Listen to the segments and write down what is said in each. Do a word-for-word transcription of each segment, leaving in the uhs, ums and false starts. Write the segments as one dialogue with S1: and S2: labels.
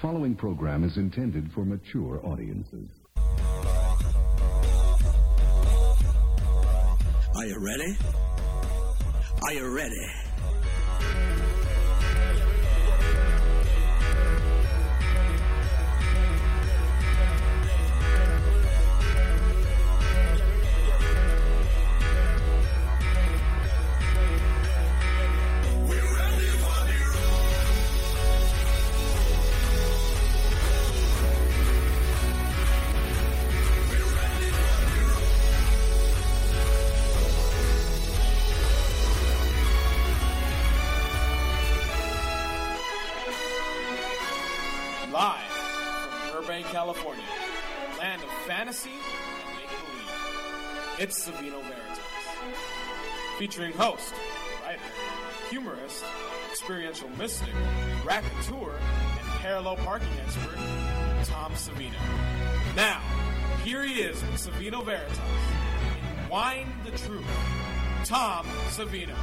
S1: following program is intended for mature audiences.
S2: Are you ready? Are you ready?
S3: Live from Burbank, California, land of fantasy and make-believe, it's Savino Veritas. Featuring host, writer, humorist, experiential mystic, raconteur, and parallel parking expert, Tom Savino. Now, here he is with Savino Veritas in Wine the Truth, Tom Savino.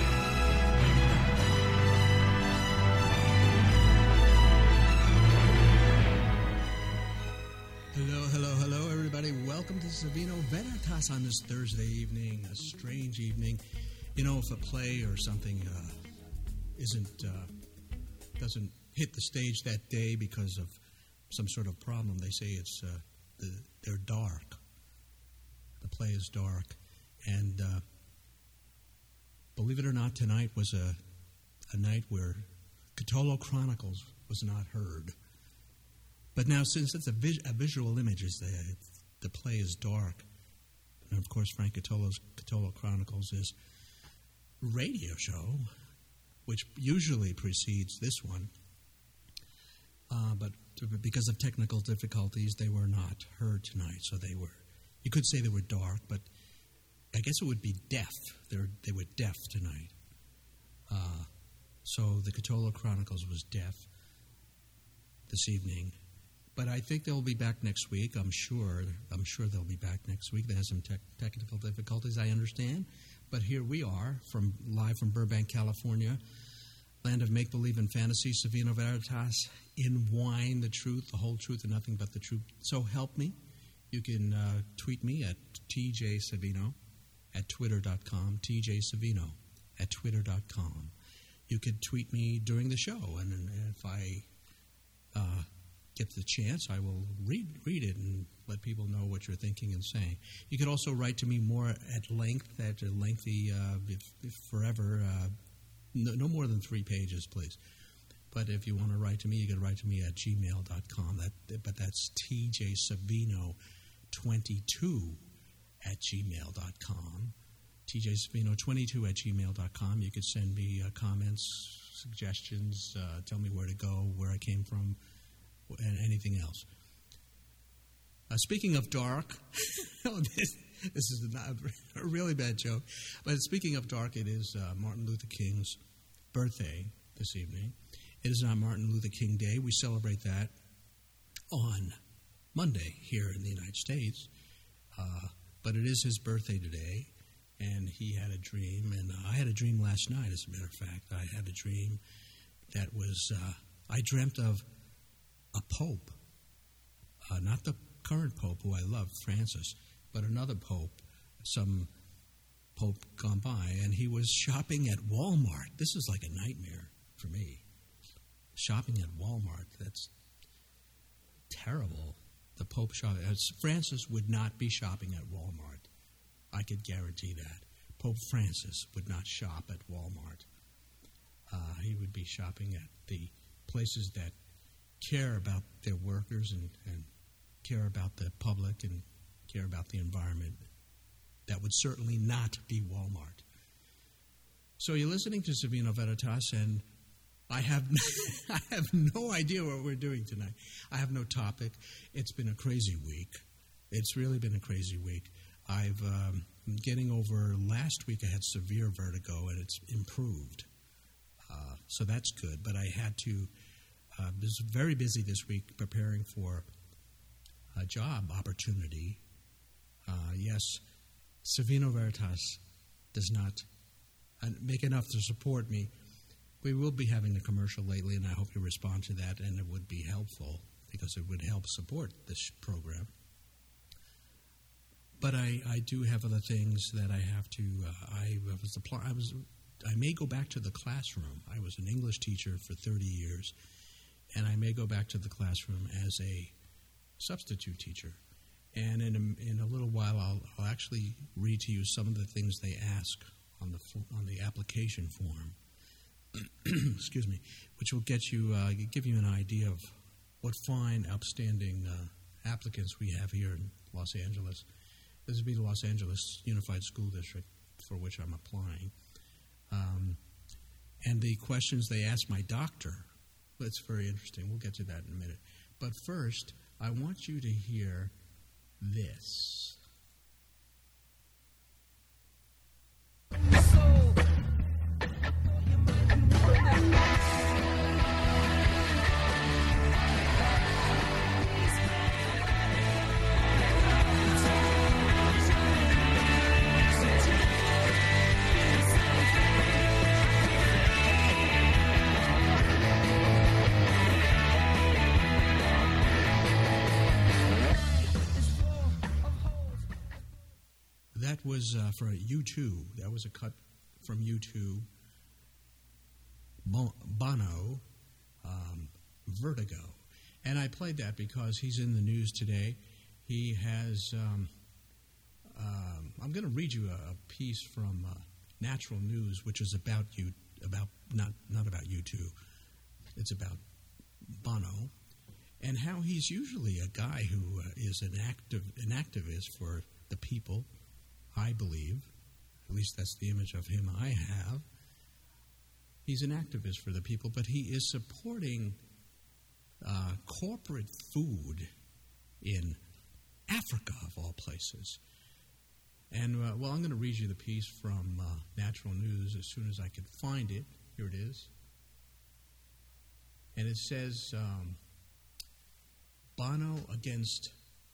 S4: Hello, hello, hello, everybody. Welcome to Savino Veritas on this Thursday evening, a strange evening. You know, if a play or something uh, isn't uh, doesn't hit the stage that day because of some sort of problem, they say it's uh, the, they're dark. The play is dark, and uh, believe it or not, tonight was a a night where Cthulhu Chronicles was not heard. But now, since it's a, vis- a visual image, is the, the play is dark, and of course, Frank Cthulhu's Cthulhu Chronicles is a radio show, which usually precedes this one. Uh, but because of technical difficulties, they were not heard tonight. So they were, you could say they were dark, but I guess it would be deaf. They're, they were deaf tonight. Uh, so the Cthulhu Chronicles was deaf this evening. But I think they'll be back next week. I'm sure. I'm sure they'll be back next week. They had some tech technical difficulties, I understand. But here we are, from live from Burbank, California, land of make-believe and fantasy, Savino Veritas, in Wine the Truth, the whole truth and nothing but the truth. So help me. You can uh, tweet me at T J Savino at twitter dot com, T J Savino at twitter dot com. You could tweet me during the show, and, and if I... Uh, get the chance, I will read read it and let people know what you're thinking and saying. You could also write to me more at length, at a lengthy, uh, if, if forever, uh, no, no more than three pages, please. But if you want to write to me, you can write to me at gmail dot com. That, but that's T J Savino twenty-two at gmail dot com. T J Savino twenty-two at gmail dot com. You could send me uh, comments, suggestions, uh, tell me where to go, where I came from, and anything else. Uh, speaking of dark, oh, this, this is not a really bad joke, but speaking of dark, it is uh, Martin Luther King's birthday this evening. It is not Martin Luther King Day. We celebrate that on Monday here in the United States, uh, but it is his birthday today, and he had a dream, and uh, I had a dream last night, as a matter of fact. I had a dream that was, uh, I dreamt of a pope, uh, not the current pope who I love, Francis, but another pope, some pope gone by, and he was shopping at Walmart. This is like a nightmare for me. Shopping at Walmart, that's terrible. The pope shopping. Francis would not be shopping at Walmart. I could guarantee that. Pope Francis would not shop at Walmart. Uh, he would be shopping at the places that care about their workers and, and care about the public and care about the environment. That would certainly not be Walmart. So you're listening to Savino Veritas, and I have I have no idea what we're doing tonight. I have no topic. It's been a crazy week. It's really been a crazy week. I've um, been getting over, last week I had severe vertigo, and it's improved. Uh, so that's good, but I had to I uh, was very busy this week preparing for a job opportunity. Uh, yes, Savino Veritas does not make enough to support me We will be having a commercial lately, and I hope you respond to that, and it would be helpful because it would help support this program. But I, I do have other things that I have to. Uh, I was the I was I may go back to the classroom. I was an English teacher for thirty years, and I may go back to the classroom as a substitute teacher. And in a, in a little while, I'll, I'll actually read to you some of the things they ask on the on the application form. Excuse me, which will get you uh, give you an idea of what fine, upstanding uh, applicants we have here in Los Angeles. This would be the Los Angeles Unified School District for which I'm applying. Um, and the questions they asked my doctor, that's very interesting. We'll get to that in a minute. But first, I want you to hear this. That was uh, for U two. That was a cut from U two. Bono, um, Vertigo. And I played that because he's in the news today. He has, um, um, I'm going to read you a, a piece from uh, Natural News, which is about you, about not not about U two. It's about Bono and how he's usually a guy who uh, is an active an activist for the people. I believe, at least that's the image of him I have. He's an activist for the people, but he is supporting uh, corporate food in Africa, of all places. And, uh, well, I'm going to read you the piece from uh, Natural News as soon as I can find it. Here it is. And it says, um, Bono against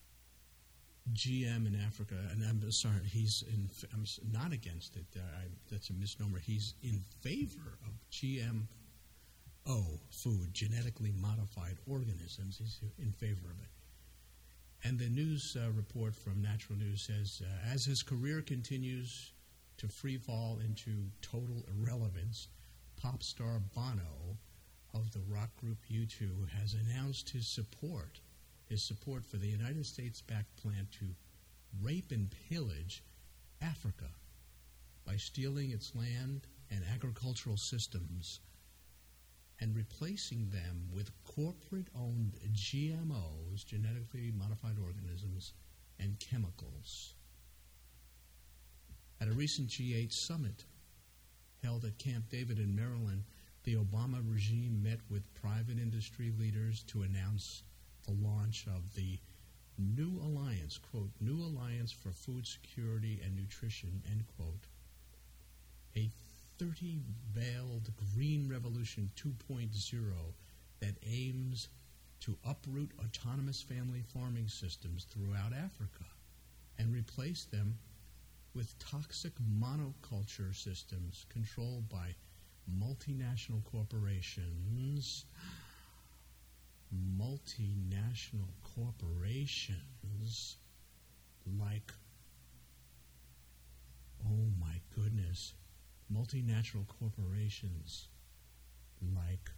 S4: G M in Africa, and I'm sorry, he's in, I'm not against it. Uh, I, that's a misnomer. He's in favor of G M O food, genetically modified organisms. He's in favor of it. And the news uh, report from Natural News says, uh, as his career continues to free fall into total irrelevance, pop star Bono of the rock group U two has announced his support his support for the United States-backed plan to rape and pillage Africa by stealing its land and agricultural systems and replacing them with corporate-owned G M Os, genetically modified organisms, and chemicals. At a recent G eight summit held at Camp David in Maryland, the Obama regime met with private industry leaders to announce the launch of the New Alliance, quote, New Alliance for Food Security and Nutrition, end quote, a thirty-veiled Green Revolution two point oh that aims to uproot autonomous family farming systems throughout Africa and replace them with toxic monoculture systems controlled by multinational corporations. Multinational corporations like, oh my goodness, multinational corporations like,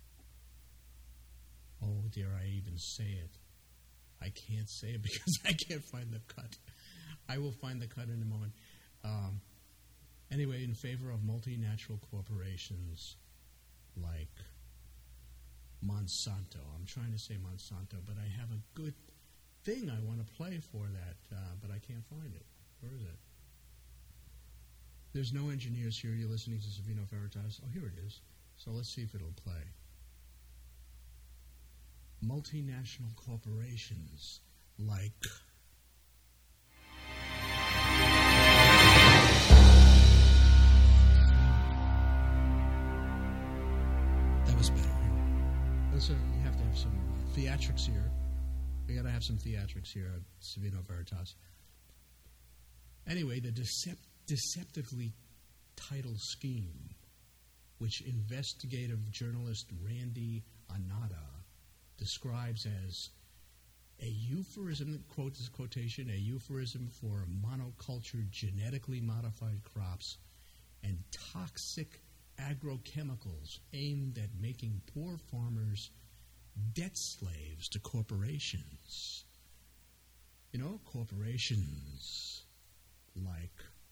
S4: oh, dare I even say it? I can't say it because I can't find the cut. I will find the cut in a moment. Um, anyway, in favor of multinational corporations like Monsanto. I'm trying to say Monsanto, but I have a good thing I want to play for that, uh, but I can't find it. Where is it? There's no engineers here. You're listening to Savino Veritas. Oh, here it is. So let's see if it'll play. Multinational corporations like... That was better. So you have to have some theatrics here. We got to have some theatrics here at Savino Veritas. Anyway, the decept- deceptively titled scheme which investigative journalist Randy Anata describes as a euphemism, quote this quotation, a euphemism for monoculture genetically modified crops and toxic agrochemicals aimed at making poor farmers debt slaves to corporations. You know, corporations like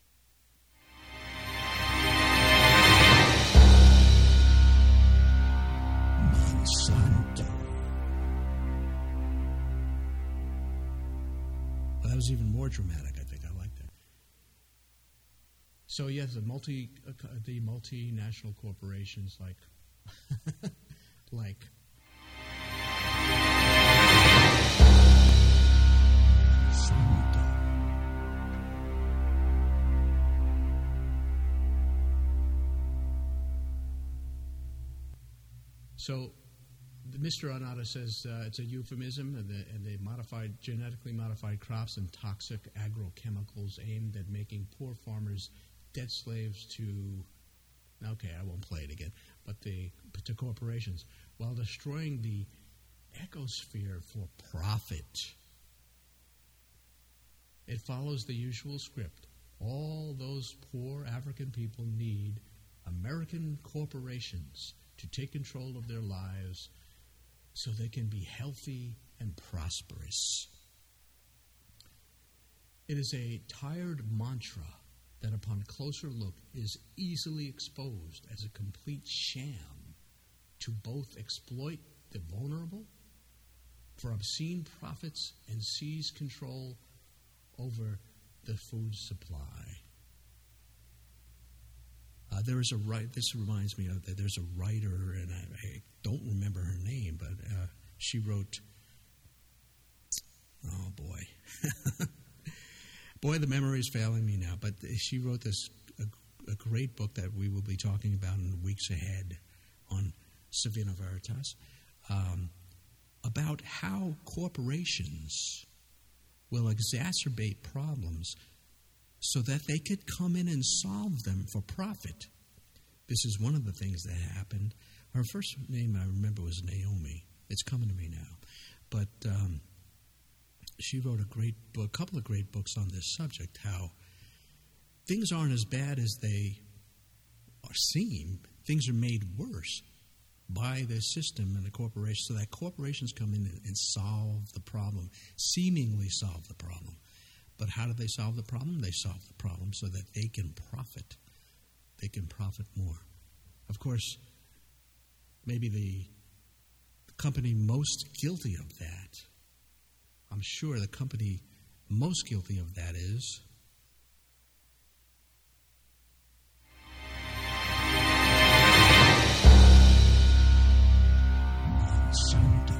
S4: Monsanto. Well, that was even more dramatic, I think. I like that. So, yes, the multi, uh, the multinational corporations like, like, Monsanto. So, Mister Anata says uh, it's a euphemism, and the, and the modified, genetically modified crops and toxic agrochemicals aimed at making poor farmers debt slaves to, okay, I won't play it again, but the to corporations, while destroying the ecosphere for profit. It follows the usual script. All those poor African people need American corporations to take control of their lives so they can be healthy and prosperous. It is a tired mantra that upon closer look is easily exposed as a complete sham to both exploit the vulnerable for obscene profits and seize control over the food supply. Uh, there is a writer, this reminds me of that there's a writer, and I, I don't remember her name, but uh, she wrote, oh boy, boy, the memory is failing me now, but she wrote this, a, a great book that we will be talking about in the weeks ahead on Savino Veritas, um, about how corporations will exacerbate problems so that they could come in and solve them for profit. This is one of the things that happened. Her first name, I remember, was Naomi. It's coming to me now. But um, she wrote a great book, a couple of great books on this subject, how things aren't as bad as they are seem. Things are made worse by the system and the corporation, so that corporations come in and solve the problem, seemingly solve the problem. But how do they solve the problem? They solve the problem so that they can profit. They can profit more. Of course, maybe the, the company most guilty of that, I'm sure the company most guilty of that is Monsanto.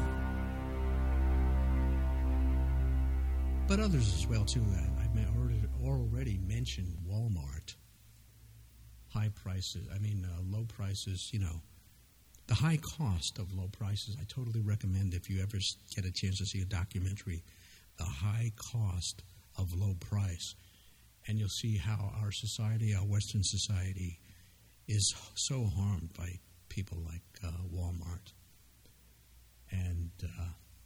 S4: But others as well, too. I, I already, already mentioned Walmart. High prices, I mean, uh, low prices, you know. The high cost of low prices, I totally recommend if you ever get a chance to see a documentary, The High Cost of Low Price. And you'll see how our society, our Western society, is so harmed by people like uh, Walmart. And uh,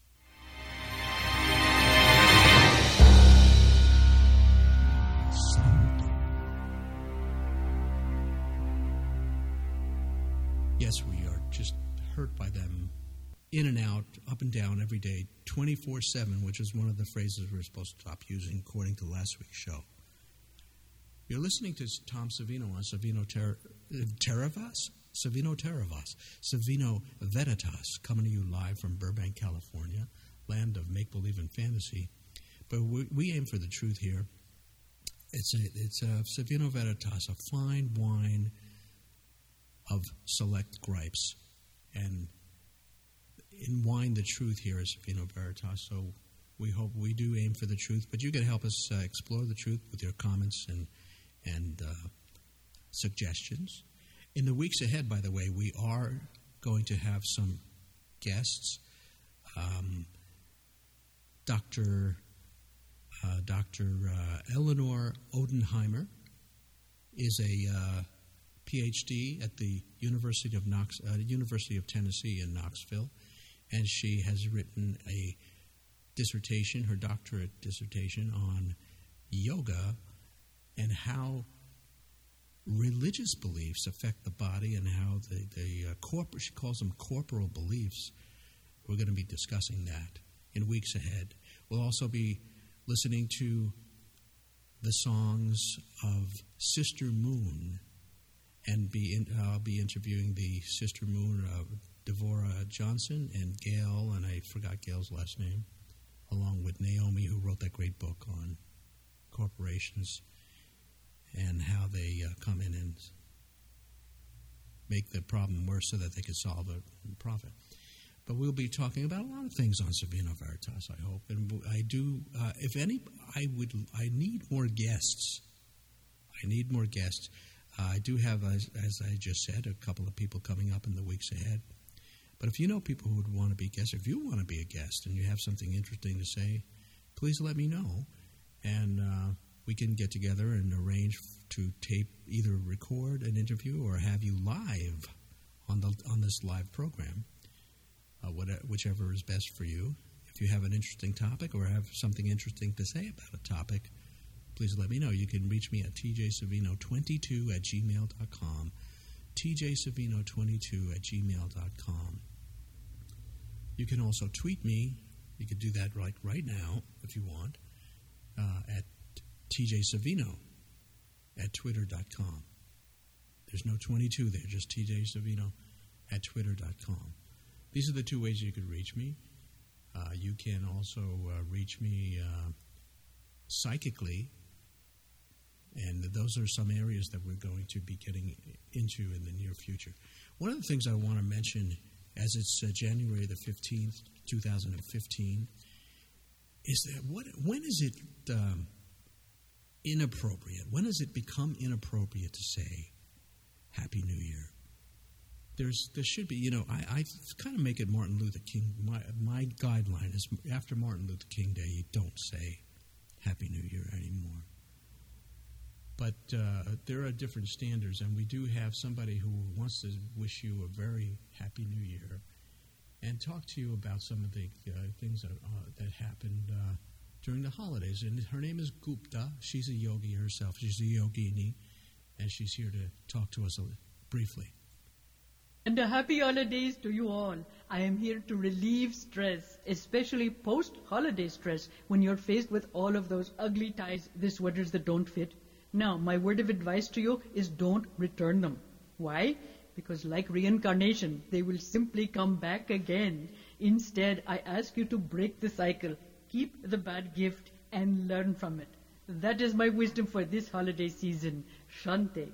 S4: yes, we are just hurt by them in and out, up and down every day, twenty-four seven, which is one of the phrases we're supposed to stop using according to last week's show. You're listening to Tom Savino on Savino Ter- Terravas? Savino Terravas. Savino Veritas, coming to you live from Burbank, California, land of make-believe and fantasy. But we, we aim for the truth here. It's a, it's a Savino Veritas, a fine wine of select gripes. And in wine, the truth here is Savino Veritas. So we hope we do aim for the truth. But you can help us uh, explore the truth with your comments and, and uh, suggestions. In the weeks ahead, by the way, we are going to have some guests. Um, Doctor Uh, Doctor Uh, Eleanor Odenheimer is a uh, P H D at the University of Knox, uh, University of Tennessee in Knoxville, and she has written a dissertation, her doctorate dissertation, on yoga and how religious beliefs affect the body and how the, the uh, corpor- she calls them corporal beliefs. We're going to be discussing that in weeks ahead. We'll also be listening to the songs of Sister Moon, and be in, uh, I'll be interviewing the Sister Moon of Devorah Johnson and Gail, and I forgot Gail's last name, along with Naomi, who wrote that great book on corporations and how they uh, come in and make the problem worse so that they can solve it and profit. But we'll be talking about a lot of things on Savino Veritas, I hope. And I do, uh, if any, I would, I need more guests. I need more guests. Uh, I do have, as, as I just said, a couple of people coming up in the weeks ahead. But if you know people who would want to be guests, if you want to be a guest and you have something interesting to say, please let me know. And uh, we can get together and arrange to tape, either record an interview or have you live on the on this live program, uh, whatever, whichever is best for you. If you have an interesting topic or have something interesting to say about a topic, please let me know. You can reach me at t j savino twenty-two at gmail dot com, t j savino twenty-two at gmail dot com. You can also tweet me. You can do that right, right now if you want, uh, at T J Savino at twitter dot com. There's no twenty-two there, just T J Savino at twitter dot com. These are the two ways you could reach me. Uh, you can also uh, reach me uh, psychically, and those are some areas that we're going to be getting into in the near future. One of the things I want to mention, as it's uh, January the fifteenth, two thousand fifteen, is that what, when is it um, inappropriate? When does it become inappropriate to say Happy New Year? There's, there should be, you know, I, I kind of make it Martin Luther King. My, my guideline is after Martin Luther King Day, you don't say Happy New Year anymore. But uh, there are different standards, and we do have somebody who wants to wish you a very Happy New Year and talk to you about some of the uh, things that, uh, that happened uh, during the holidays. And her name is Gupta. She's a yogi herself. She's a yogini, and she's here to talk to us a, briefly.
S5: And a happy holidays to you all. I am here to relieve stress, especially post-holiday stress, when you're faced with all of those ugly ties, the sweaters that don't fit. Now, my word of advice to you is don't return them. Why? Because like reincarnation, they will simply come back again. Instead, I ask you to break the cycle, keep the bad gift, and learn from it. That is my wisdom for this holiday season. Shante.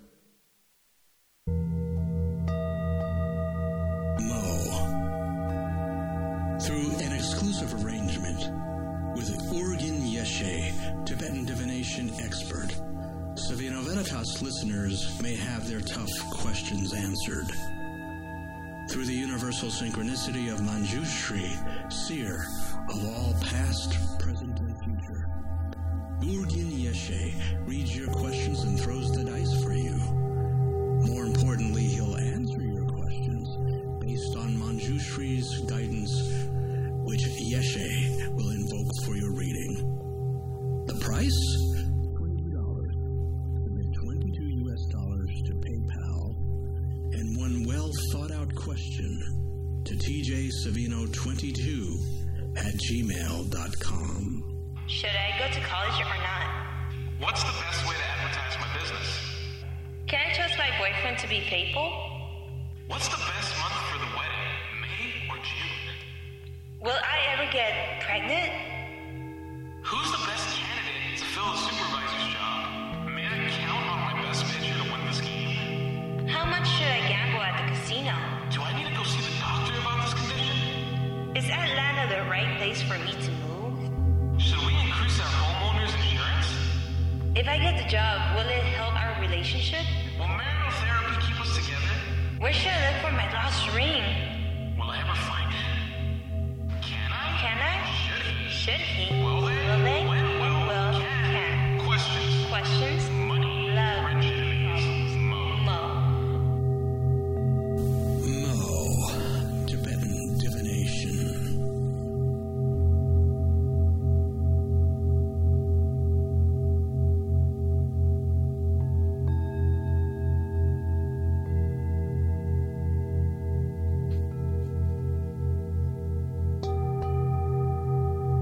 S2: Through an exclusive arrangement with Urgyen Yeshe, Tibetan divination expert, Savino Veritas listeners may have their tough questions answered. Through the universal synchronicity of Manjushri, seer of all past, present, and future, Urgyen Yeshe reads your questions and throws the dice for you. More importantly, he'll answer your questions based on Manjushri's guidance, which Yeshe will invoke for your reading. The price? twenty dollars. Submit twenty-two U S dollars to PayPal and one well-thought-out question to T J Savino twenty-two at gmail dot com.
S6: Should I go to college or not?
S3: What's the best way to advertise my business?
S6: Can I trust my boyfriend to be faithful?
S3: What's the best month for the wedding, May or June?
S6: Will I ever get pregnant?
S3: Who's the best candidate to fill a supervisor's job? May I count on my best pitcher to win this game?
S6: How much should I gamble at the casino?
S3: Do I need to go see the doctor about this condition?
S6: Is Atlanta the right place for me to move?
S3: Should we increase our homeowner's insurance?
S6: If I get the job, will it help our relationship?
S3: Will marital therapy keep us together?
S6: Where should I look for my lost ring?
S3: Will I ever find it? Can I?
S6: Can I?
S3: Should he?
S6: Should he?
S3: Will they?
S6: Will they?
S3: When will?
S6: Will.
S3: Can.
S6: Can.
S3: Questions.
S6: Questions.
S3: Money.
S6: Love.
S3: Friendships. Mo.
S6: Mo.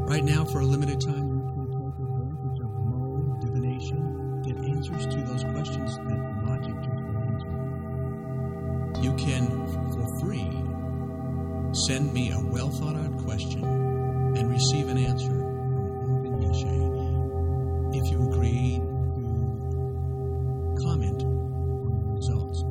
S4: Right now, for a limited time, you can take advantage of Mo divination, get answers to those questions that logic just won't answer. You can, for free, send me a well-thought-out question and receive an answer from Organ Yeshe if you agree to comment on the results.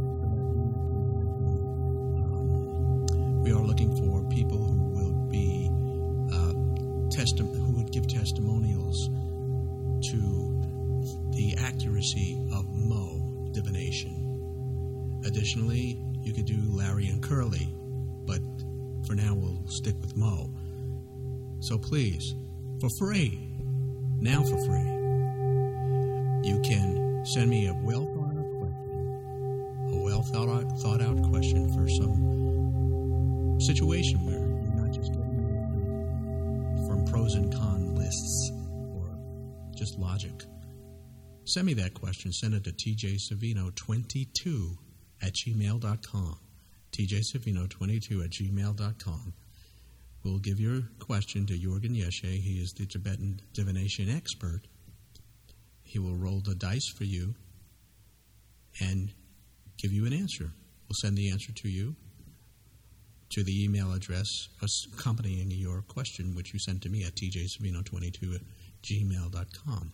S4: Um, we are looking for people who will be uh, testi- who would give testimonials to the accuracy of Mo divination. Additionally, you could do Larry and Curly, but for now we'll stick with Mo. So please, for free, now for free, you can send me a well thought out question, a well thought out, thought out question for some situation where you're not just getting it from pros and con lists or just logic. Send me that question. Send it to t j savino twenty-two at gmail dot com. t j savino twenty-two at gmail dot com. We'll give your question to Organ Yeshe. He is the Tibetan divination expert. He will roll the dice for you and give you an answer. We'll send the answer to you to the email address accompanying your question, which you sent to me at t j savino twenty-two at gmail dot com.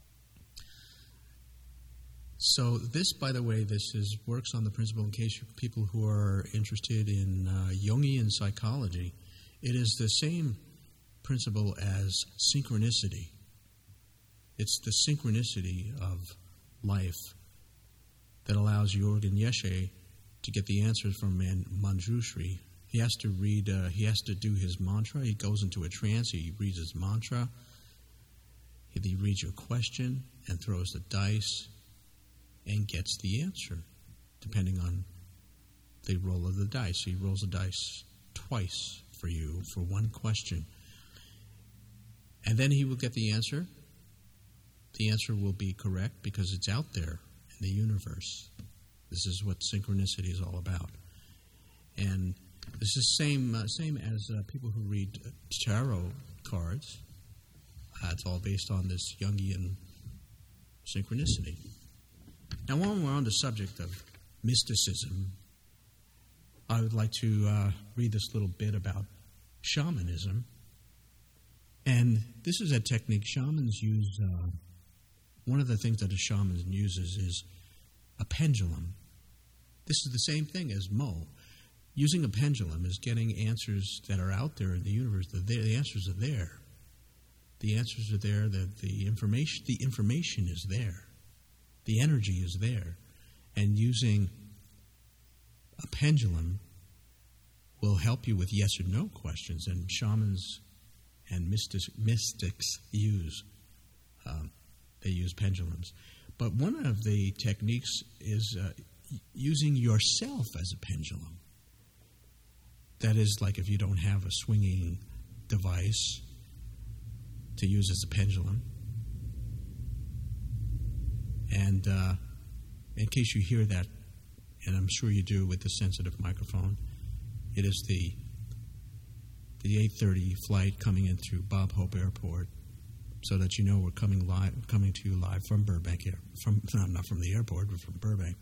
S4: So this, by the way, this is works on the principle, in case you, people who are interested in uh, Jungian psychology, it is the same principle as synchronicity. It's the synchronicity of life that allows Organ Yeshe to get the answers from Man- Manjushri. He has to read, uh, he has to do his mantra. He goes into a trance, he reads his mantra, he, he reads your question and throws the dice and gets the answer, depending on the roll of the dice. He rolls the dice twice for you for one question. And then he will get the answer. The answer will be correct because it's out there in the universe. This is what synchronicity is all about. And this is same uh, same as uh, people who read tarot cards. Uh, it's all based on this Jungian synchronicity. Now, while we're on the subject of mysticism, I would like to uh, read this little bit about shamanism. And this is a technique shamans use. Uh, one of the things that a shaman uses is a pendulum. This is the same thing as Mo. Using a pendulum is getting answers that are out there in the universe. The, the answers are there. The answers are there. The, the information. The information is there. The energy is there. And using a pendulum will help you with yes or no questions. And shamans and mystics, mystics use um, they use pendulums. But one of the techniques is uh, using yourself as a pendulum. That is, like if you don't have a swinging device to use as a pendulum. And uh, in case you hear that, and I'm sure you do with the sensitive microphone, it is the the eight thirty flight coming in through Bob Hope Airport, so that you know we're coming live, coming to you live from Burbank here. From no, not from the airport, but from Burbank.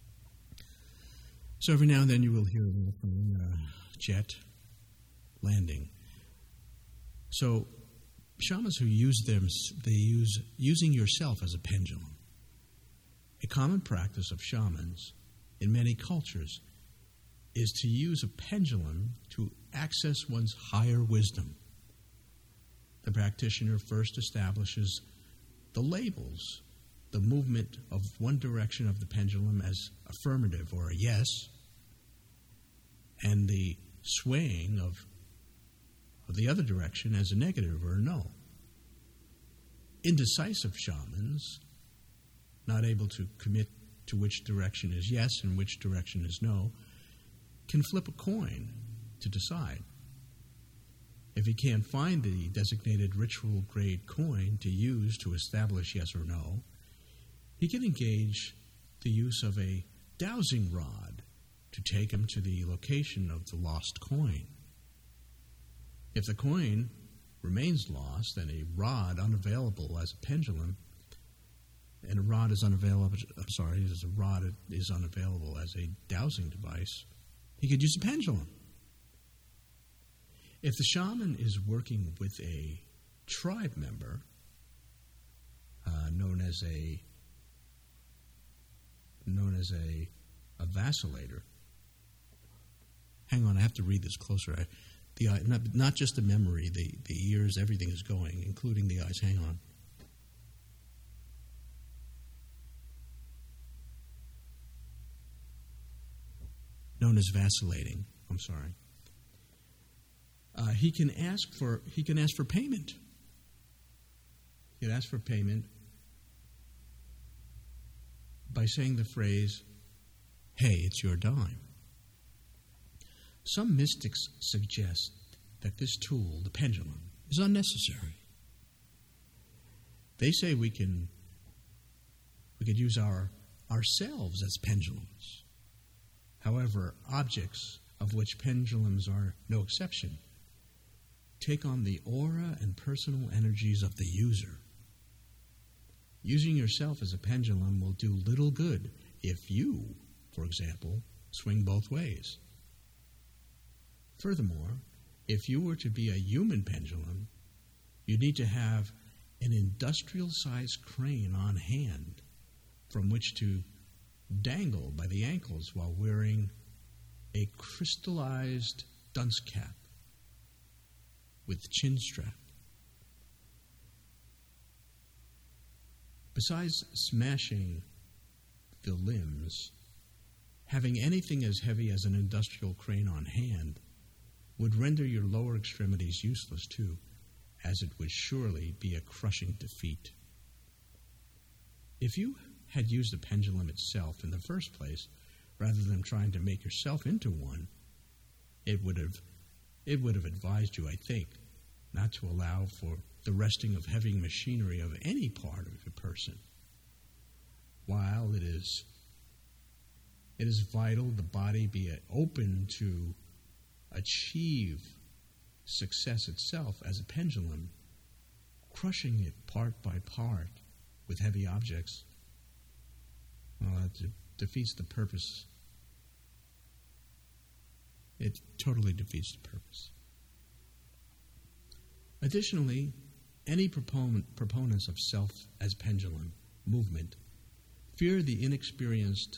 S4: So every now and then you will hear an airplane, uh, jet landing. So shamans who use them, they use using yourself as a pendulum. A common practice of shamans in many cultures is to use a pendulum to access one's higher wisdom. The practitioner first establishes the labels, the movement of one direction of the pendulum as affirmative or a yes, and the swaying of, of the other direction as a negative or a no. Indecisive shamans, not able to commit to which direction is yes and which direction is no, can flip a coin to decide. If he can't find the designated ritual-grade coin to use to establish yes or no, he can engage the use of a dowsing rod to take him to the location of the lost coin. If the coin remains lost, and a rod unavailable as a pendulum, and a rod is unavailable, I'm sorry, as a rod is unavailable as a dowsing device, he could use a pendulum. If the shaman is working with a tribe member, uh, known as a known as a, a vacillator. Hang on, I have to read this closer. I, the eye, not, not just the memory, the, the ears, everything is going, including the eyes. Hang on. Known as vacillating. I'm sorry. Uh, he can ask for he can ask for payment. He can ask for payment by saying the phrase, "Hey, it's your dime." Some mystics suggest that this tool, the pendulum, is unnecessary. They say we can we could use our ourselves as pendulums. However, objects, of which pendulums are no exception, take on the aura and personal energies of the user. Using yourself as a pendulum will do little good if you, for example, swing both ways. Furthermore, if you were to be a human pendulum, you need to have an industrial-sized crane on hand from which to dangle by the ankles while wearing a crystallized dunce cap with chin strap. Besides smashing the limbs, having anything as heavy as an industrial crane on hand would render your lower extremities useless too, as it would surely be a crushing defeat. If you had used the pendulum itself in the first place, rather than trying to make yourself into one, it would have it would have advised you, I think, not to allow for the resting of heavy machinery of any part of a person. While it is it is vital the body be open to achieve success itself as a pendulum, crushing it part by part with heavy objects, well, that de- defeats the purpose. It totally defeats the purpose. Additionally, any proponent, proponents of self as pendulum movement fear the inexperienced,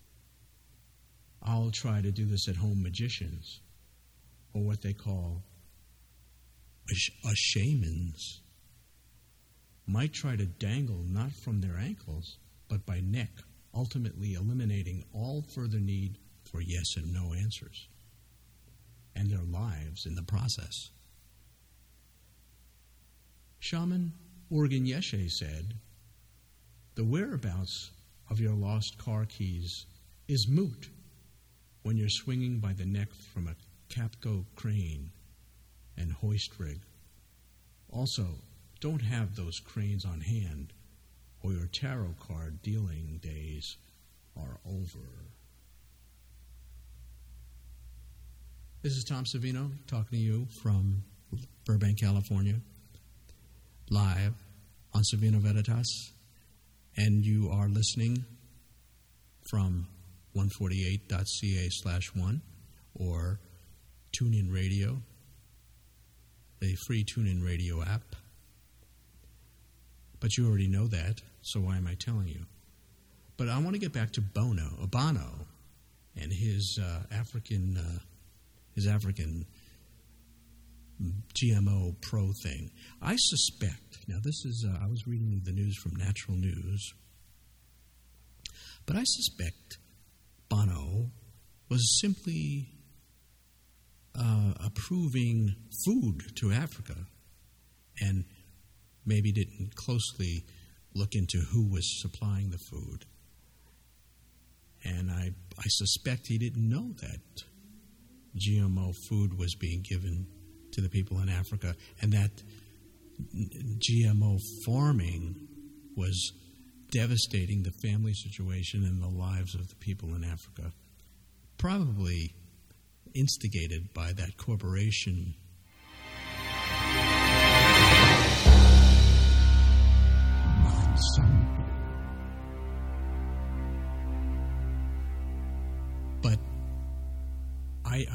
S4: I'll try to do this at home magicians, or what they call a, sh- a shamans, might try to dangle not from their ankles, but by neck, ultimately eliminating all further need for yes and no answers, and their lives in the process. Shaman Organ Yeshe said, "The whereabouts of your lost car keys is moot when you're swinging by the neck from a Capco crane and hoist rig. Also, don't have those cranes on hand, or your tarot card dealing days are over." This is Tom Savino talking to you from Burbank, California, live on Savino Veritas, and you are listening from one forty-eight dot c a slash one or TuneIn Radio, the free TuneIn Radio app. But you already know that, so why am I telling you? But I want to get back to Bono, Bono, and his uh, African, uh, his African G M O pro thing. I suspect, now this is, uh, I was reading the news from Natural News, but I suspect Bono was simply uh, approving food to Africa and maybe didn't closely look into who was supplying the food. And I, I suspect he didn't know that G M O food was being given to the people in Africa, and that G M O farming was devastating the family situation and the lives of the people in Africa, probably instigated by that corporation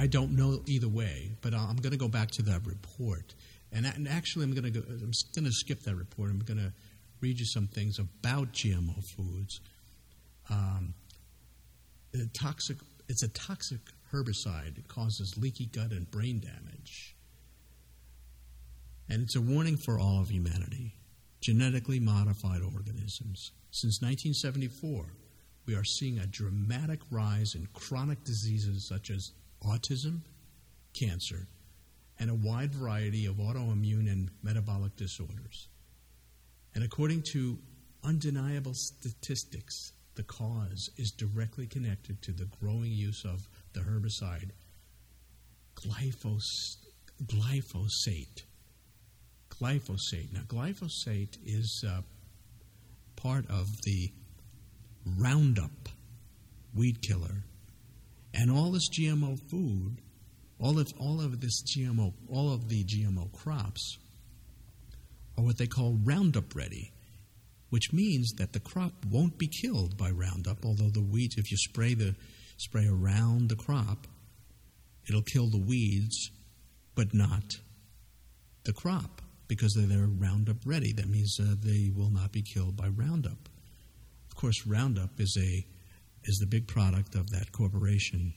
S4: I don't know either way, but I'm going to go back to that report. And, and actually, I'm going to go, I'm going to skip that report. I'm going to read you some things about G M O foods. Um, the toxic, it's a toxic herbicide. It causes leaky gut and brain damage. And it's a warning for all of humanity. Genetically modified organisms. Since nineteen seventy-four, we are seeing a dramatic rise in chronic diseases such as autism, cancer, and a wide variety of autoimmune and metabolic disorders. And according to undeniable statistics, the cause is directly connected to the growing use of the herbicide glyphos- glyphosate. Glyphosate. Now, glyphosate is uh, part of the Roundup weed killer, and all this G M O food, all of all of this G M O, all of the G M O crops are what they call Roundup ready, which means that the crop won't be killed by Roundup. Although the weeds, if you spray the spray around the crop, it'll kill the weeds, but not the crop, because they're Roundup ready. That means uh, they will not be killed by Roundup. Of course, Roundup is a is the big product of that corporation.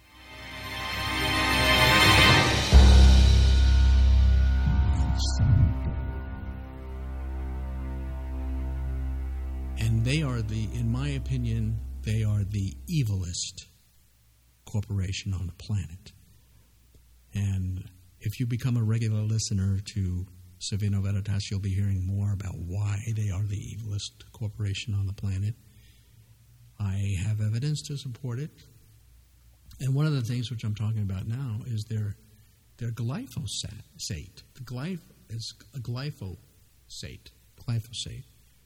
S4: And they are the, in my opinion, they are the evilest corporation on the planet. And if you become a regular listener to Savino Veritas, you'll be hearing more about why they are the evilest corporation on the planet. I have evidence to support it. And one of the things which I'm talking about now is their their glyphosate. The glyph is a glyphosate. Glyphosate.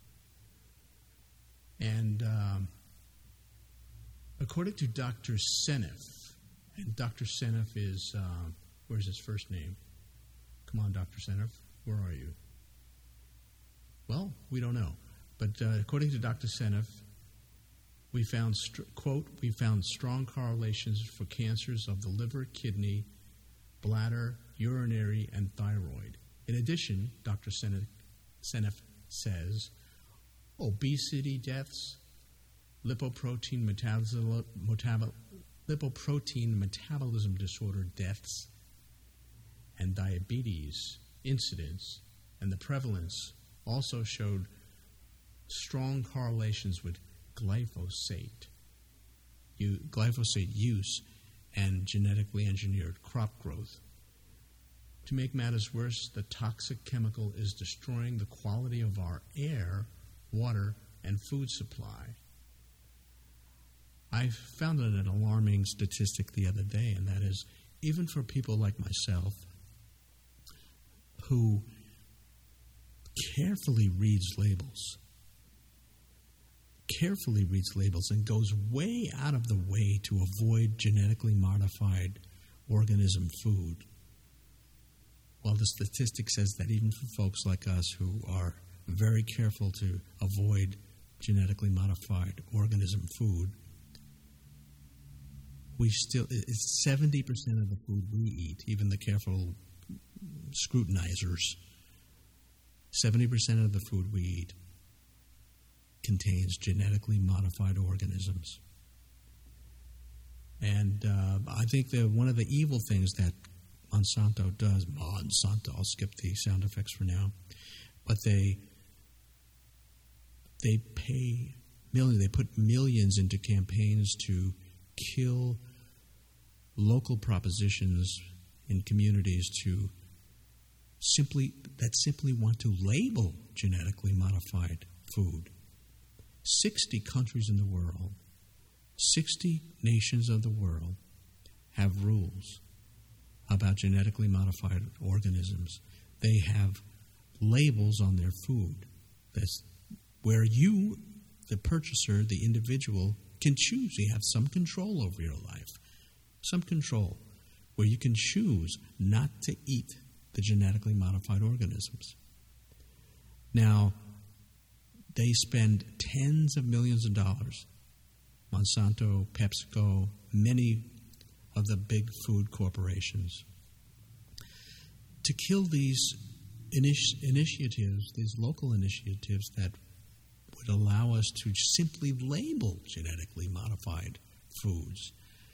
S4: And um, according to Doctor Seneff, and Doctor Seneff is, uh, where's his first name? Come on, Doctor Seneff, where are you? Well, we don't know. But uh, according to Doctor Seneff, we found, st- quote, we found strong correlations for cancers of the liver, kidney, bladder, urinary, and thyroid. In addition, Doctor Seneff, Seneff says, obesity deaths, lipoprotein metabolism, metabol, lipoprotein metabolism disorder deaths, and diabetes incidence and the prevalence also showed strong correlations with glyphosate, u- glyphosate use and genetically engineered crop growth. To make matters worse, the toxic chemical is destroying the quality of our air, water, and food supply. I found an alarming statistic the other day, and that is, even for people like myself, who carefully reads labels, carefully reads labels and goes way out of the way to avoid genetically modified organism food. Well, the statistic says that even for folks like us who are very careful to avoid genetically modified organism food, we still, it's seventy percent of the food we eat, even the careful scrutinizers, seventy percent of the food we eat contains genetically modified organisms. And uh, I think that one of the evil things that Monsanto does, Monsanto, I'll skip the sound effects for now, but they they pay millions, they put millions into campaigns to kill local propositions in communities to simply that simply want to label genetically modified food. sixty countries in the world, sixty nations of the world have rules about genetically modified organisms. They have labels on their food. That's where you, the purchaser, the individual, can choose. You have some control over your life. Some control where you can choose not to eat the genetically modified organisms. Now, they spend tens of millions of dollars, Monsanto, PepsiCo, many of the big food corporations. To kill these initi- initiatives, these local initiatives that would allow us to simply label genetically modified foods.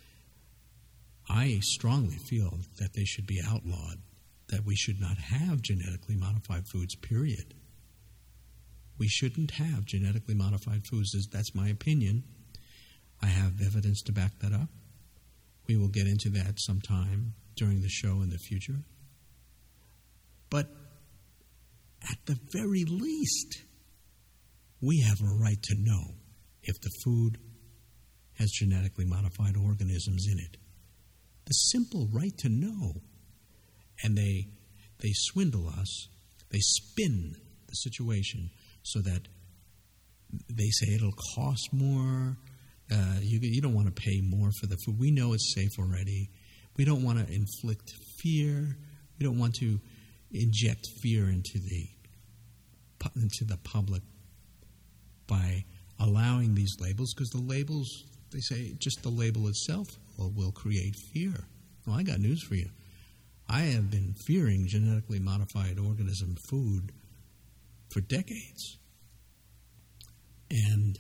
S4: I strongly feel that they should be outlawed, that we should not have genetically modified foods, period. We shouldn't have genetically modified foods. That's my opinion. I have evidence to back that up. We will get into that sometime during the show in the future. But at the very least, we have a right to know if the food has genetically modified organisms in it. The simple right to know. And they they swindle us. They spin the situation so that they say it'll cost more. Uh, you, you don't want to pay more for the food. We know it's safe already. We don't want to inflict fear. We don't want to inject fear into the into the public by allowing these labels, because the labels, they say just the label itself will, will create fear. Well, I got news for you. I have been fearing genetically modified organism food for decades. And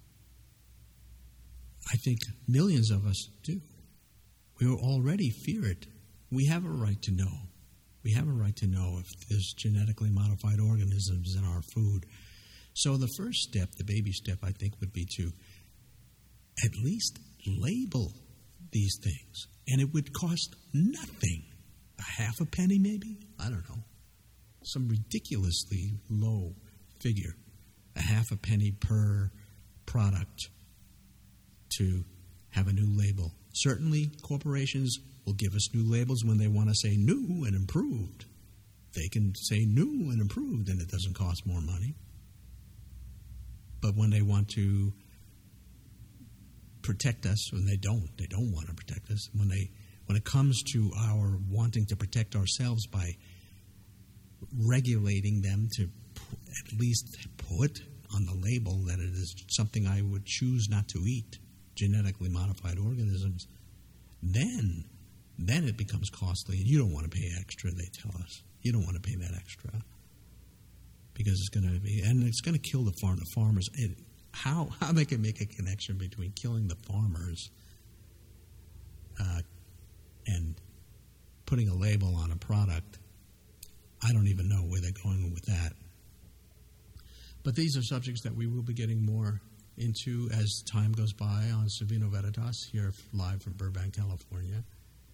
S4: I think millions of us do. We already fear it. We have a right to know. We have a right to know if there's genetically modified organisms in our food. So the first step, the baby step, I think, would be to at least label these things. And it would cost nothing. A half a penny, maybe? I don't know. Some ridiculously low figure. A half a penny per product to have a new label. Certainly, corporations will give us new labels when they want to say new and improved. They can say new and improved, and it doesn't cost more money. But when they want to protect us, when they don't, they don't want to protect us. When they, when it comes to our wanting to protect ourselves by regulating them to at least put on the label that it is something I would choose not to eat, genetically modified organisms, then then it becomes costly, and you don't want to pay extra, they tell us. You don't want to pay that extra because it's going to be, and it's going to kill the farm, the farmers. It, how how they can make a connection between killing the farmers uh, and putting a label on a product, I don't even know where they're going with that. But these are subjects that we will be getting more into as time goes by on Savino Veritas here live from Burbank, California.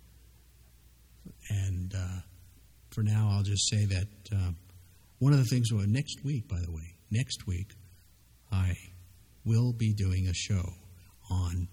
S4: And uh, for now, I'll just say that uh, one of the things, well, next week, by the way, next week, I will be doing a show on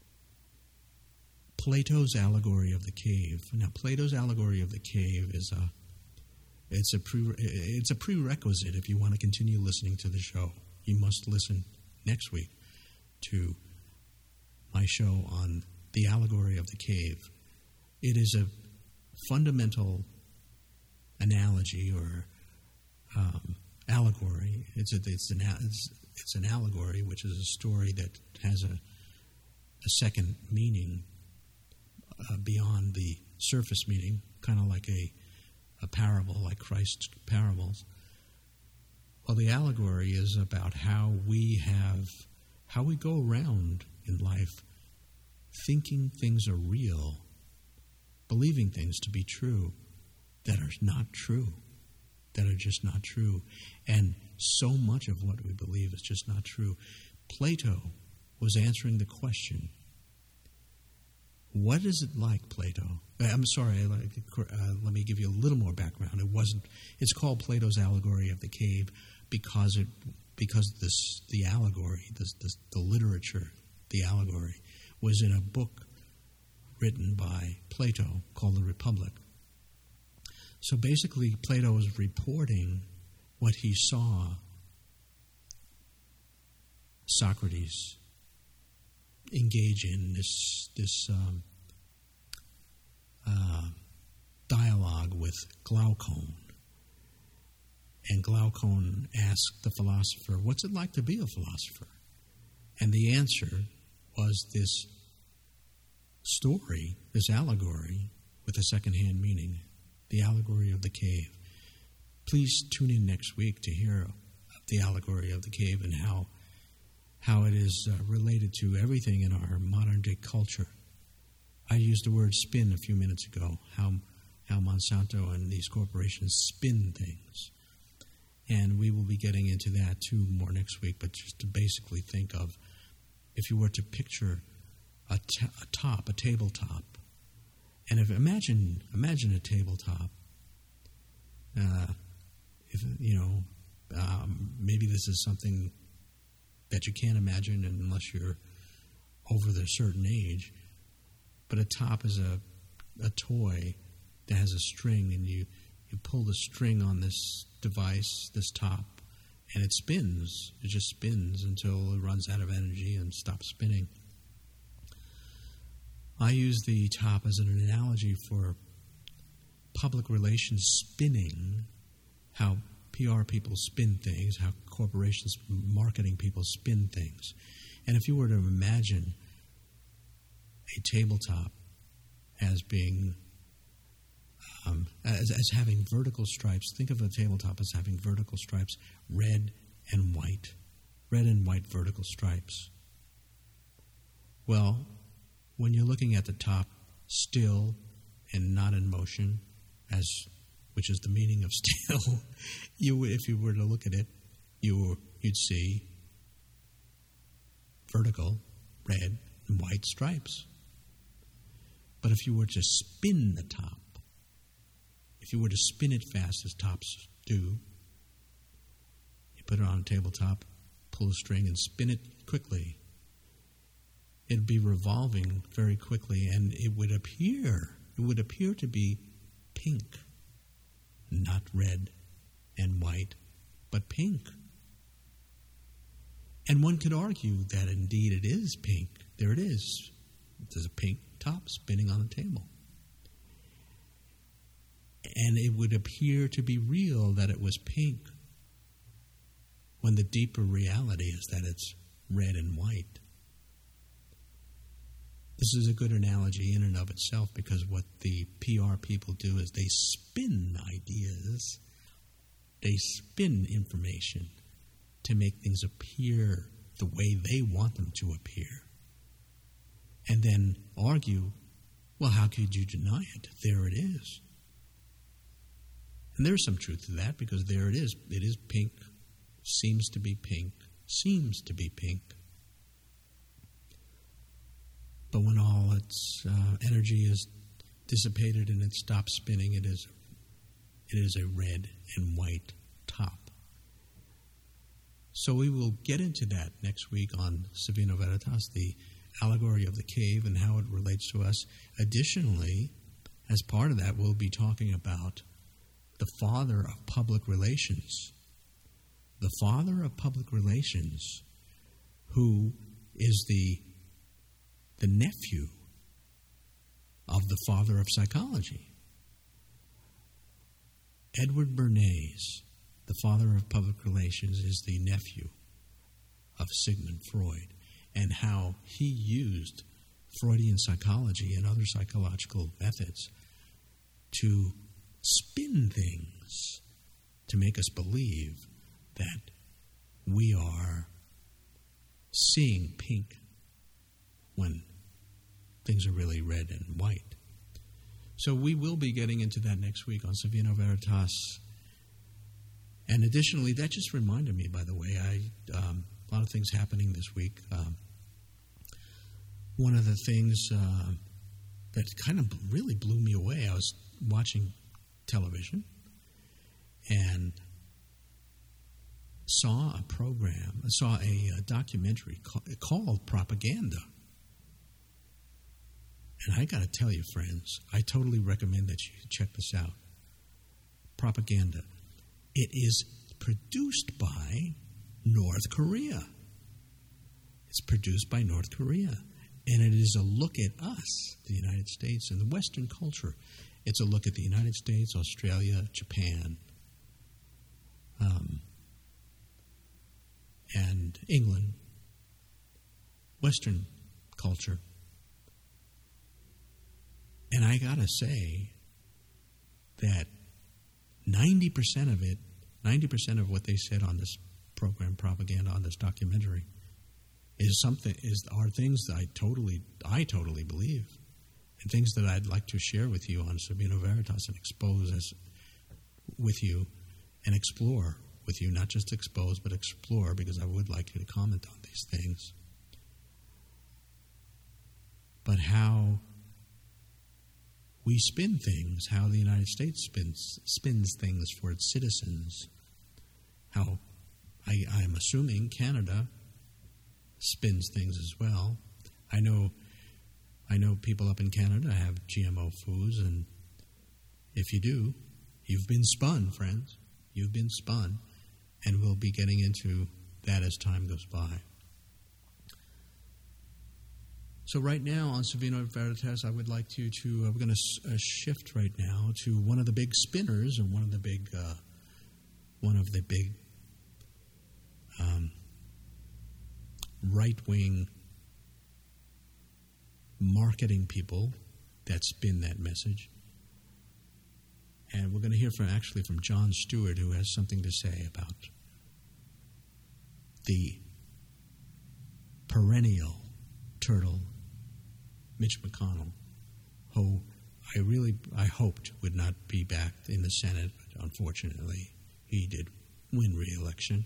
S4: Plato's allegory of the cave. Now, Plato's allegory of the cave is a it's a pre, it's a prerequisite if you want to continue listening to the show. You must listen next week to my show on the allegory of the cave. It is a fundamental analogy or um, allegory. It's a, it's an it's, it's an allegory, which is a story that has a a second meaning uh, beyond the surface meaning, kind of like a a parable, like Christ's parables. Well, the allegory is about how we have, how we go around in life thinking things are real, believing things to be true that are not true, that are just not true. And so much of what we believe is just not true. Plato was answering the question, what is it like, Plato? I'm sorry, uh, let me give you a little more background. It wasn't. It's called Plato's allegory of the cave because it because this the allegory, this, this, the literature, the allegory, was in a book written by Plato called The Republic. So basically, Plato was reporting what he saw Socrates engage in this this um, uh, dialogue with Glaucon. And Glaucon asked the philosopher, what's it like to be a philosopher? And the answer was this story, this allegory with a secondhand meaning, the allegory of the cave. Please tune in next week to hear the allegory of the cave and how how it is uh, related to everything in our modern-day culture. I used the word spin a few minutes ago, how how Monsanto and these corporations spin things. And we will be getting into that too more next week, but just to basically think of, if you were to picture a, t- a top, a tabletop, and if imagine imagine a tabletop, uh, if you know, um, maybe this is something that you can't imagine unless you're over the certain age, but a top is a a toy that has a string, and you, you pull the string on this device, this top, and it spins. It just spins until it runs out of energy and stops spinning. I use the top as an analogy for public relations spinning, how P R people spin things, how corporations, marketing people spin things. And if you were to imagine a tabletop as being, um, as, as having vertical stripes, think of a tabletop as having vertical stripes, red and white, red and white vertical stripes. Well, when you're looking at the top, still and not in motion, as which is the meaning of still, you if you were to look at it, you you'd see vertical, red and white stripes. But if you were to spin the top, if you were to spin it fast as tops do, you put it on a tabletop, pull a string, and spin it quickly, it'd be revolving very quickly, and it would appear, it would appear to be pink, not red and white, but pink. And one could argue that indeed it is pink. There it is. There's a pink top spinning on the table. And it would appear to be real that it was pink, when the deeper reality is that it's red and white. This is a good analogy in and of itself, because what the P R people do is they spin ideas, they spin information to make things appear the way they want them to appear. And then argue, well, how could you deny it? There it is. And there's some truth to that, because there it is. It is pink, seems to be pink, seems to be pink. But when all its uh, energy is dissipated and it stops spinning, it is it is a red and white top. So we will get into that next week on Savino Veritas, the allegory of the cave and how it relates to us. Additionally, as part of that, we'll be talking about the father of public relations. The father of public relations, who is the the nephew of the father of psychology. Edward Bernays, the father of public relations, is the nephew of Sigmund Freud, and how he used Freudian psychology and other psychological methods to spin things to make us believe that we are seeing pink when things are really red and white. So we will be getting into that next week on Savino Veritas. And additionally, that just reminded me, by the way, I um, a lot of things happening this week. Um, one of the things uh, that kind of really blew me away, I was watching television and saw a program, saw a, a documentary called, called Propaganda. And I got to tell you, friends, I totally recommend that you check this out. Propaganda. It is produced by North Korea. It's produced by North Korea. And it is a look at us, the United States, and the Western culture. It's a look at the United States, Australia, Japan, um, and England, Western culture. And I got to say that ninety percent of it, ninety percent of what they said on this program, propaganda, on this documentary, is something is are things that I totally I totally believe, and things that I'd like to share with you on Savino Veritas and expose as with you and explore with you, not just expose but explore, because I would like you to comment on these things. But how we spin things, how the United States spins spins things for its citizens, how I, I'm assuming Canada spins things as well. I know, I know people up in Canada have G M O foods, and if you do, you've been spun, friends. You've been spun, and we'll be getting into that as time goes by. So right now on Savino Veritas, I would like to, to uh, we're going to uh, shift right now to one of the big spinners and one of the big, uh, one of the big um, right-wing marketing people that spin that message. And we're going to hear from actually from Jon Stewart, who has something to say about the perennial turtle, Mitch McConnell, who I really, I hoped would not be back in the Senate, but unfortunately he did win re-election.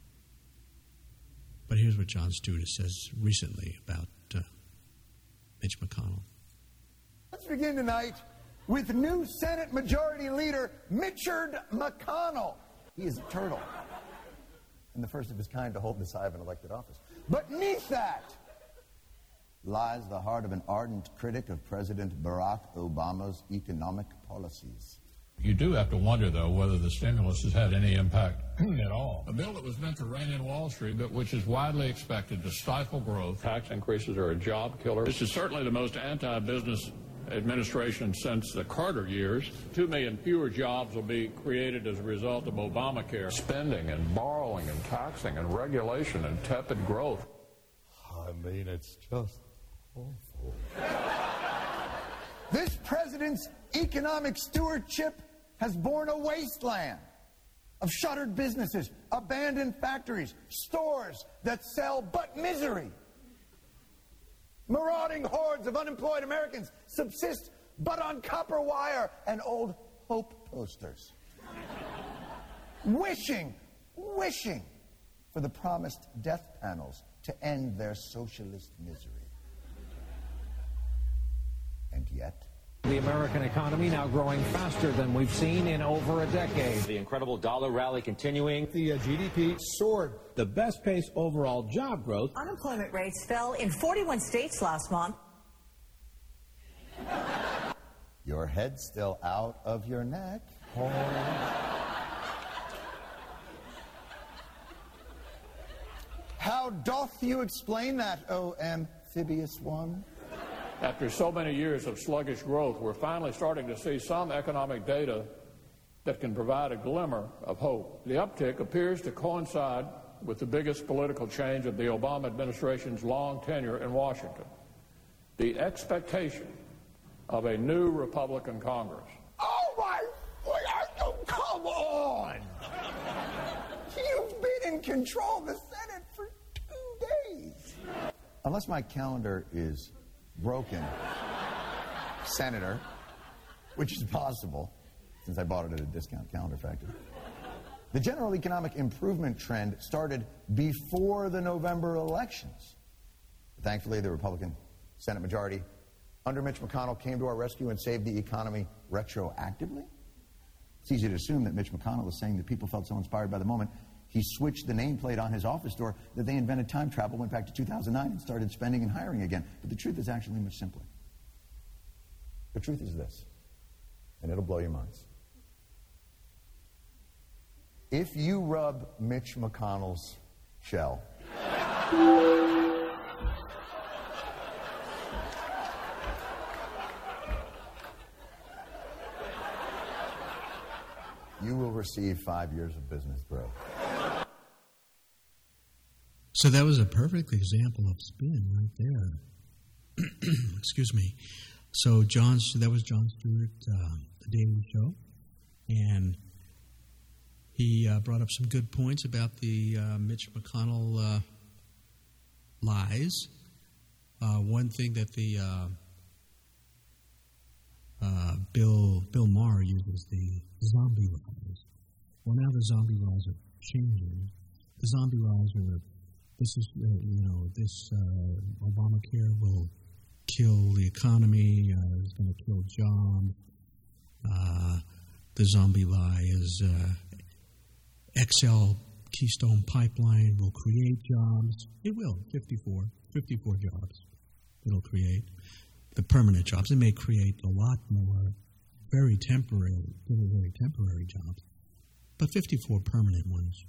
S4: But here's what Jon Stewart says recently about uh, Mitch McConnell.
S7: Let's begin tonight with new Senate Majority Leader Mitchard McConnell. He is a turtle, and the first of his kind to hold this high of an elected office. But beneath that lies the heart of an ardent critic of President Barack Obama's economic policies.
S8: You do have to wonder, though, whether the stimulus has had any impact at all. A bill that was meant to rein in Wall Street, but which is widely expected to stifle growth. Tax increases are a job killer. This is certainly the most anti-business administration since the Carter years. Two million fewer jobs will be created as a result of Obamacare. Spending and borrowing and taxing and regulation and tepid growth.
S9: I mean, it's just awful.
S7: This president's economic stewardship has borne a wasteland of shuttered businesses, abandoned factories, stores that sell but misery. Marauding hordes of unemployed Americans subsist but on copper wire and old hope posters. wishing, wishing for the promised death panels to end their socialist misery. And yet,
S10: the American economy now growing faster than we've seen in over a decade.
S11: The incredible dollar rally continuing.
S12: The uh, G D P soared. The best pace overall job growth.
S13: Unemployment rates fell in forty-one states last month.
S7: Your head's still out of your neck. Oh. How doth you explain that, O amphibious one?
S8: After so many years of sluggish growth, we're finally starting to see some economic data that can provide a glimmer of hope. The uptick appears to coincide with the biggest political change of the Obama administration's long tenure in Washington, the expectation of a new Republican Congress.
S7: Oh, my... Oh, come on! You've been in control of the Senate for two days. Unless my calendar is broken, Senator, which is possible since I bought it at a discount calendar factory. The general economic improvement trend started before the November elections. Thankfully, the Republican Senate majority under Mitch McConnell came to our rescue and saved the economy retroactively. It's easy to assume that Mitch McConnell is saying that people felt so inspired by the moment he switched the nameplate on his office door that they invented time travel, went back to two thousand nine, and started spending and hiring again. But the truth is actually much simpler. The truth is this, and it'll blow your minds. If you rub Mitch McConnell's shell, you will receive five years of business growth.
S4: So that was a perfect example of spin right there. Excuse me. So John, that was Jon Stewart, uh, The Daily Show, and he uh, brought up some good points about the uh, Mitch McConnell uh, lies. Uh, one thing that the uh, uh, Bill Bill Maher uses, the zombie lies. Well, now the zombie lies are changing. The zombie lies are, this is, uh, you know, this uh, Obamacare will kill the economy, uh, it's going to kill jobs. Uh, the zombie lie is uh, X L Keystone Pipeline will create jobs. It will, fifty-four, fifty-four jobs it'll create. The permanent jobs. It may create a lot more very temporary, very, very temporary jobs, but fifty-four permanent ones.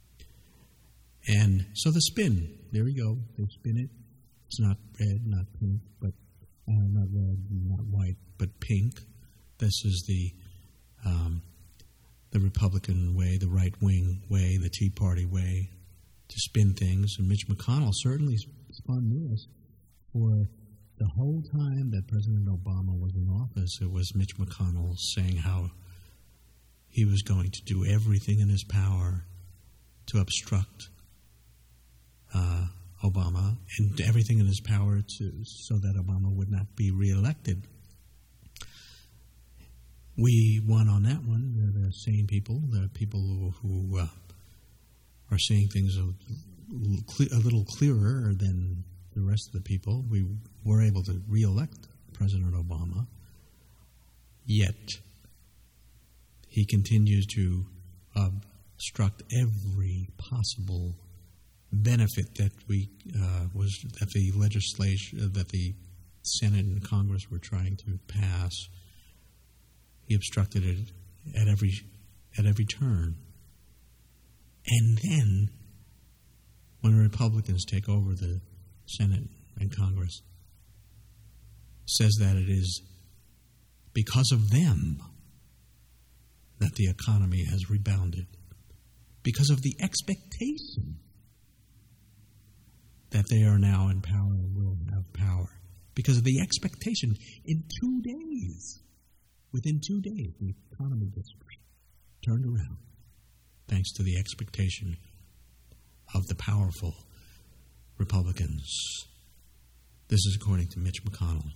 S4: And so the spin, there we go. They spin it. It's not red, not pink, but uh, not red, not white, but pink. This is the um, the Republican way, the right-wing way, the Tea Party way to spin things. And Mitch McConnell certainly spun this. For the whole time that President Obama was in office, it was Mitch McConnell saying how he was going to do everything in his power to obstruct uh, Obama, and everything in his power to so that Obama would not be reelected. We won on that one. They're the same people. They're people who, who uh, are saying things a, a little clearer than the rest of the people. We were able to reelect President Obama, yet he continues to obstruct every possible benefit that we uh, was that the legislation that the Senate and Congress were trying to pass. He obstructed it at every at every turn. And then, when the Republicans take over the Senate and Congress, says that it is because of them that the economy has rebounded, because of the expectation that they are now in power and will have power, because of the expectation in two days. Within two days, the economy gets turned around thanks to the expectation of the powerful Republicans. This is according to Mitch McConnell.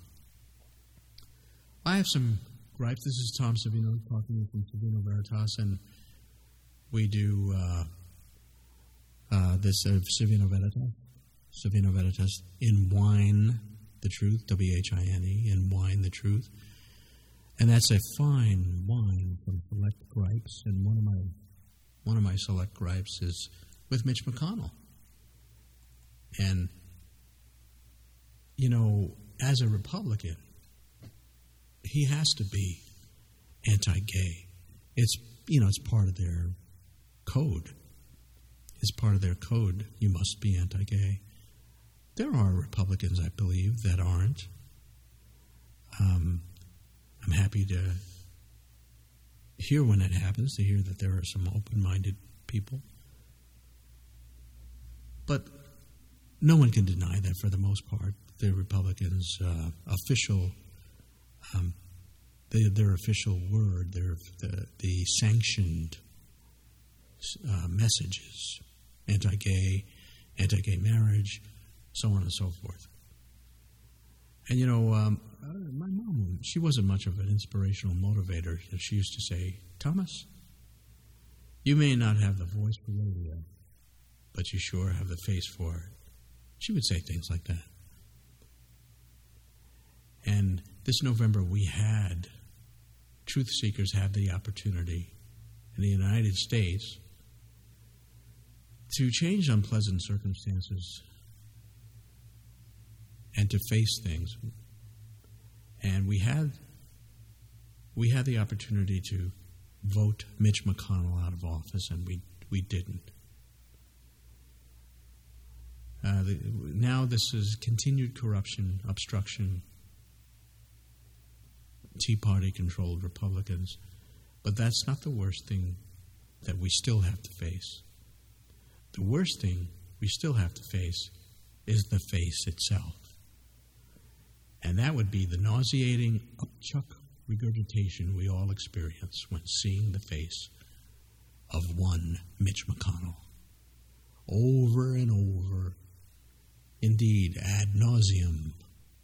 S4: I have some gripes. This is Tom Savino talking from Savino Veritas, and we do uh, uh, this of Savino Veritas, Savino Veritas in Wine the Truth, W H I N E, in Wine the Truth. And that's a fine wine from Select Gripes, and one of my one of my Select Gripes is with Mitch McConnell. And, you know, as a Republican, he has to be anti-gay. It's, you know, it's part of their code. It's part of their code. You must be anti-gay. There are Republicans, I believe, that aren't. Um... I'm happy to hear when it happens, to hear that there are some open-minded people. But no one can deny that for the most part, the Republicans' uh, official, um, they, their official word, their the, the sanctioned uh, messages, anti-gay, anti-gay marriage, so on and so forth. And, you know, um, uh, my mom, she wasn't much of an inspirational motivator. She used to say, Thomas, you may not have the voice for radio, but you sure have the face for it. She would say things like that. And this November we had, truth seekers had the opportunity in the United States to change unpleasant circumstances and to face things. And we had we had the opportunity to vote Mitch McConnell out of office, and we we didn't. Uh, the, now this is continued corruption, obstruction, Tea Party-controlled Republicans. But that's not the worst thing that we still have to face. The worst thing we still have to face is the face itself. And that would be the nauseating upchuck regurgitation we all experience when seeing the face of one Mitch McConnell. Over and over, indeed, ad nauseum.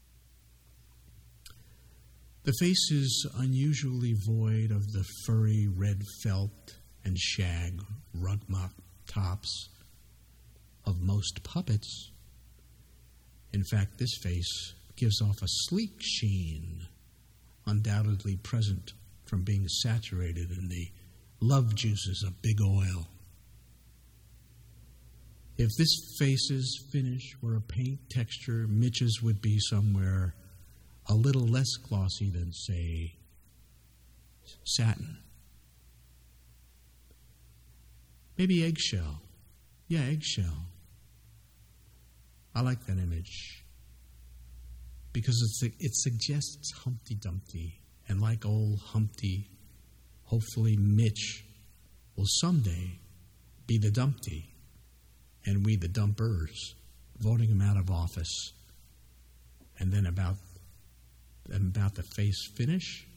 S4: The face is unusually void of the furry red felt and shag rug mop tops of most puppets. In fact, this face gives off a sleek sheen, undoubtedly present from being saturated in the love juices of big oil. If this face's finish were a paint texture, Mitch's would be somewhere a little less glossy than, say, satin. Maybe eggshell. Yeah, eggshell. I like that image because it's, it suggests Humpty Dumpty, and like old Humpty, hopefully Mitch will someday be the Dumpty, and we the dumpers, voting him out of office. And then about, about the face finish,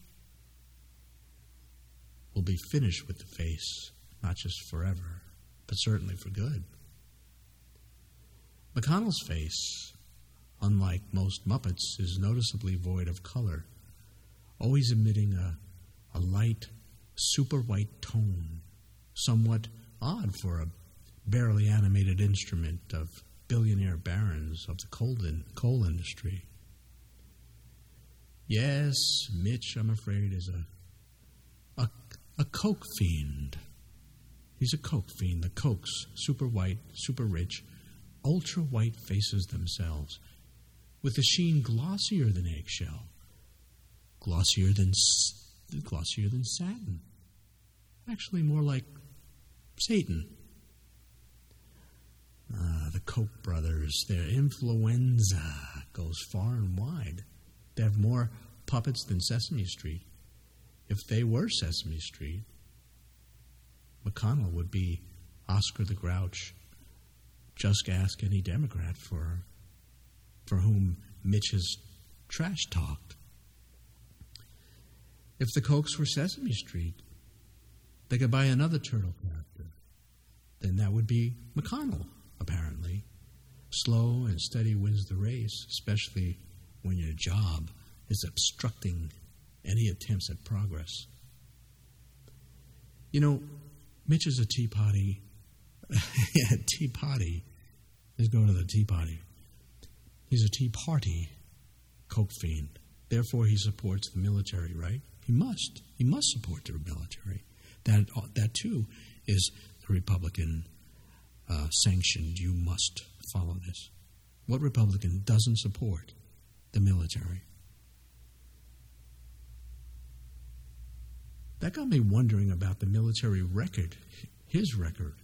S4: we'll be finished with the face, not just forever, but certainly for good. McConnell's face, unlike most Muppets, is noticeably void of color, always emitting a, a light, super white tone, somewhat odd for a barely animated instrument of billionaire barons of the coal, in, coal industry. Yes, Mitch, I'm afraid, is a, a, a coke fiend. He's a coke fiend. The cokes, super white, super rich, ultra white faces themselves, with a sheen glossier than eggshell, glossier than glossier than satin, actually more like Satan. Uh, the Koch brothers, their influenza goes far and wide. They have more puppets than Sesame Street. If they were Sesame Street, McConnell would be Oscar the Grouch. Just ask any Democrat for, for whom Mitch has trash talked. If the Kochs were Sesame Street, they could buy another turtle character. Then that would be McConnell, apparently. Slow and steady wins the race, especially when your job is obstructing any attempts at progress. You know, Mitch is a tea potty. yeah, tea potty. Let's go to the tea potty. He's a tea party coke fiend. Therefore, he supports the military, right? He must. He must support the military. That, that too, is the Republican uh, sanctioned. You must follow this. What Republican doesn't support the military? That got me wondering about the military record, his record.